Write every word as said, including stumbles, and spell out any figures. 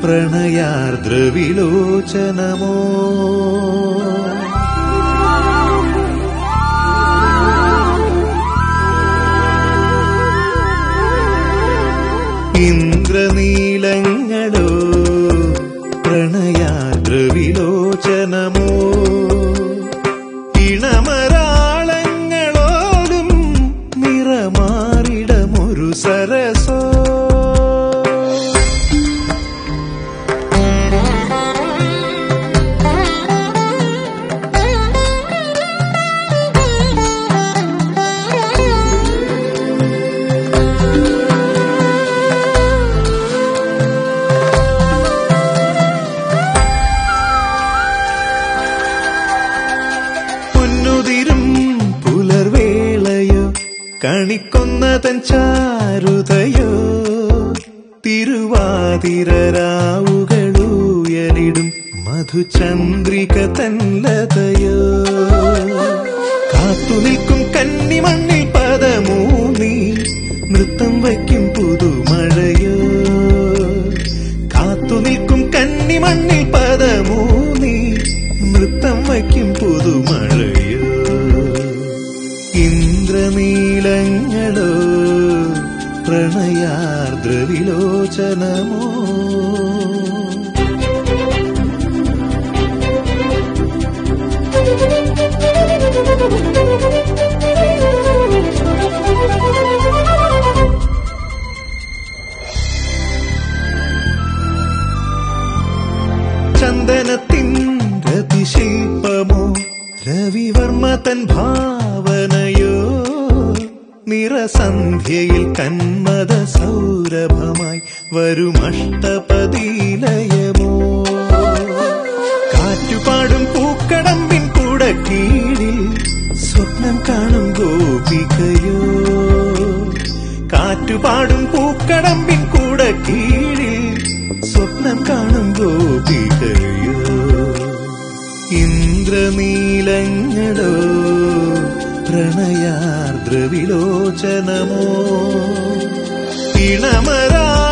പ്രണയാർദ്രവിലോചനമോ ഇന്ദ്രനീലങ്ങളോ പ്രണയാർദ്രവിലോചനമോ ഇണമരാളങ്ങളോലും നിറമാറിടമൊരു സരസോ കണിക്കൊന്നതൻ ചാരുതയോ തിരുവാതിരരാവുകളുയലിടും മധുചന്ദ്രിക തൻലതയോ കാത്തുനിൽക്കും കന്നിമണ്ണിൽ പദമൂന്നി നൃത്തം വയ്ക്കും പുതുമഴയോ കാത്തുനിൽക്കും കന്നിമണ്ണിൽ പദമൂന്നി നൃത്തം വയ്ക്കും പുതുമഴയോ ഇന്ദ്രനീലങ്ങളോ പ്രണയാർദ്രവിലോചനമോ ചന്ദനത്തിൻ രതിശില്പമോ രവിവർമ്മ തൻ ഭാവനയോ നിറസന്ധ്യയിൽ കന്മദ സൗരഭമായി വരുമഷ്ടപതിലയമോ കാറ്റുപാടും പൂക്കടമ്പിൻ കുടക്കീഴിൽ സ്വപ്നം കാണും ഗോപികയോ കാറ്റുപാടും പൂക്കടമ്പിൻ കുടക്കീഴിൽ സ്വപ്നം കാണും ഗോപികയോ ഇന്ദ്രനീലങ്ങളോ പ്രണയാർദ്രവിലോചനമോ ഇണമരാ